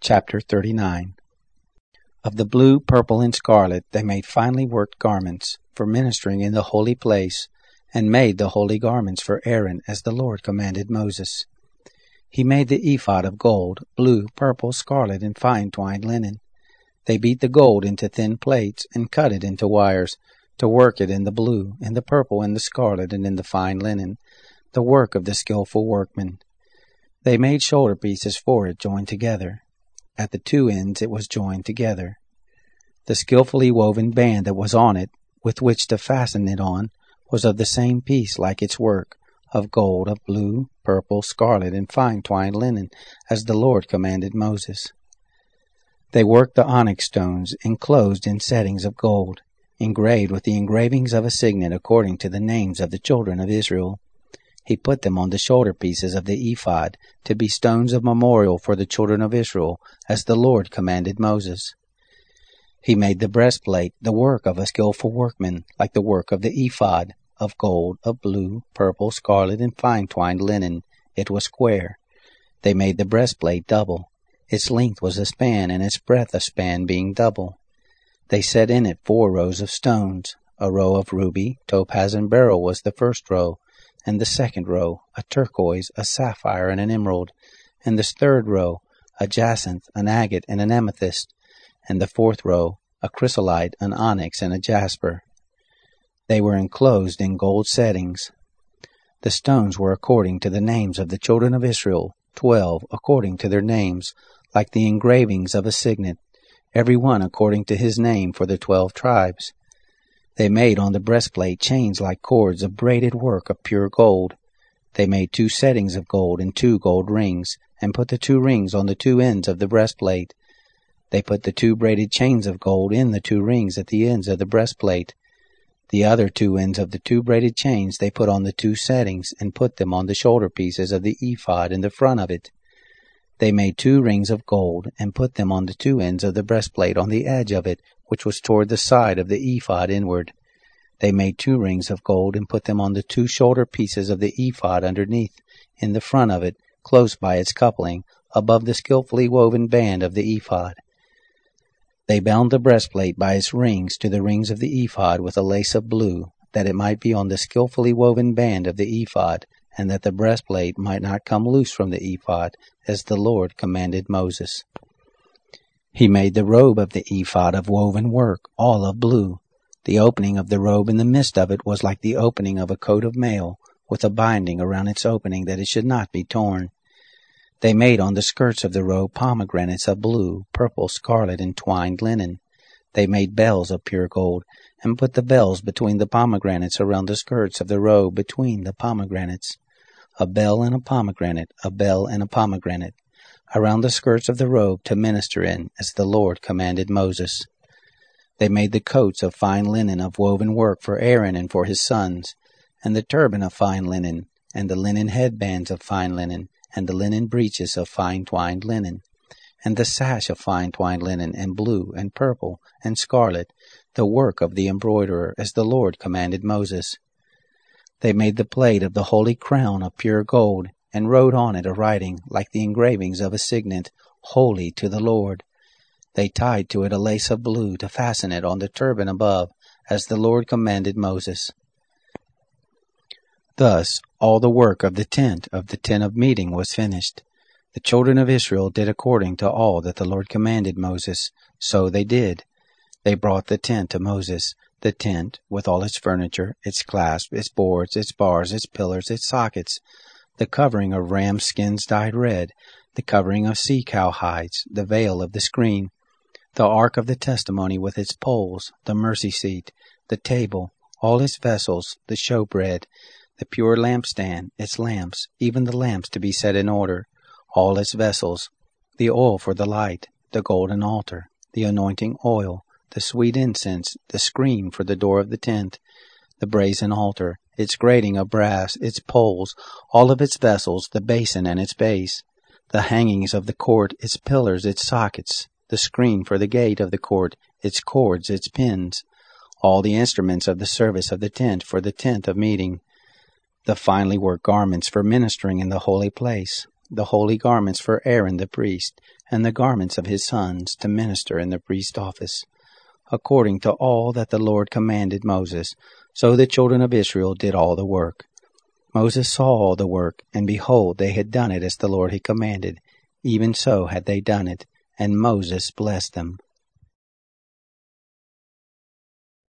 Chapter 39. Of the blue, purple, and scarlet they made finely worked garments for ministering in the holy place, and made the holy garments for Aaron as the Lord commanded Moses. He made the ephod of gold, blue, purple, scarlet, and fine twined linen. They beat the gold into thin plates, and cut it into wires, to work it in the blue, in the purple, in the scarlet, and in the fine linen, the work of the skillful workmen. They made shoulder pieces for it joined together. At the two ends it was joined together. The skillfully woven band that was on it, with which to fasten it on, was of the same piece like its work, of gold, of blue, purple, scarlet, and fine twined linen, as the Lord commanded Moses. They worked the onyx stones, enclosed in settings of gold, engraved with the engravings of a signet according to the names of the children of Israel. He put them on the shoulder pieces of the ephod, to be stones of memorial for the children of Israel, as the Lord commanded Moses. He made the breastplate, the work of a skillful workman, like the work of the ephod, of gold, of blue, purple, scarlet, and fine twined linen. It was square. They made the breastplate double. Its length was a span, and its breadth a span, being double. They set in it 4 rows of stones. A row of ruby, topaz, and beryl was the first row, and the second row, a turquoise, a sapphire, and an emerald, and the third row, a jacinth, an agate, and an amethyst, and the fourth row, a chrysolite, an onyx, and a jasper. They were enclosed in gold settings. The stones were according to the names of the children of Israel, 12 according to their names, like the engravings of a signet, every one according to his name for the 12 tribes. They made on the breastplate chains like cords of braided work of pure gold. They made 2 settings of gold and 2 gold rings, and put the 2 rings on the 2 ends of the breastplate. They put the 2 braided chains of gold in the 2 rings at the ends of the breastplate. The other 2 ends of the 2 braided chains they put on the 2 settings, and put them on the shoulder pieces of the ephod in the front of it. They made 2 rings of gold, and put them on the 2 ends of the breastplate on the edge of it, which was toward the side of the ephod inward. They made 2 rings of gold, and put them on the 2 shoulder pieces of the ephod underneath, in the front of it, close by its coupling, above the skillfully woven band of the ephod. They bound the breastplate by its rings to the rings of the ephod with a lace of blue, that it might be on the skillfully woven band of the ephod, and that the breastplate might not come loose from the ephod, as the Lord commanded Moses. He made the robe of the ephod of woven work, all of blue. The opening of the robe in the midst of it was like the opening of a coat of mail, with a binding around its opening that it should not be torn. They made on the skirts of the robe pomegranates of blue, purple, scarlet, and twined linen. They made bells of pure gold, and put the bells between the pomegranates around the skirts of the robe between the pomegranates. A bell and a pomegranate, a bell and a pomegranate, around the skirts of the robe to minister in, as the Lord commanded Moses. They made the coats of fine linen of woven work for Aaron and for his sons, and the turban of fine linen, and the linen headbands of fine linen, and the linen breeches of fine twined linen, and the sash of fine twined linen, and blue, and purple, and scarlet, the work of the embroiderer, as the Lord commanded Moses. They made the plate of the holy crown of pure gold, and wrote on it a writing, like the engravings of a signet, Holy to the Lord. They tied to it a lace of blue to fasten it on the turban above, as the Lord commanded Moses. Thus all the work of the tent of meeting was finished. The children of Israel did according to all that the Lord commanded Moses. So they did. They brought the tent to Moses, the tent with all its furniture, its clasps, its boards, its bars, its pillars, its sockets, the covering of ram skins dyed red, the covering of sea-cow hides, the veil of the screen, the ark of the testimony with its poles, the mercy seat, the table, all its vessels, the showbread, the pure lampstand, its lamps, even the lamps to be set in order, all its vessels, the oil for the light, the golden altar, the anointing oil, the sweet incense, the screen for the door of the tent, the brazen altar, its grating of brass, its poles, all of its vessels, the basin and its base, the hangings of the court, its pillars, its sockets, the screen for the gate of the court, its cords, its pins, all the instruments of the service of the tent for the tent of meeting, the finely worked garments for ministering in the holy place, the holy garments for Aaron the priest, and the garments of his sons to minister in the priest office, according to all that the Lord commanded Moses. So the children of Israel did all the work. Moses saw all the work, and behold, they had done it as the Lord had commanded. Even so had they done it, and Moses blessed them.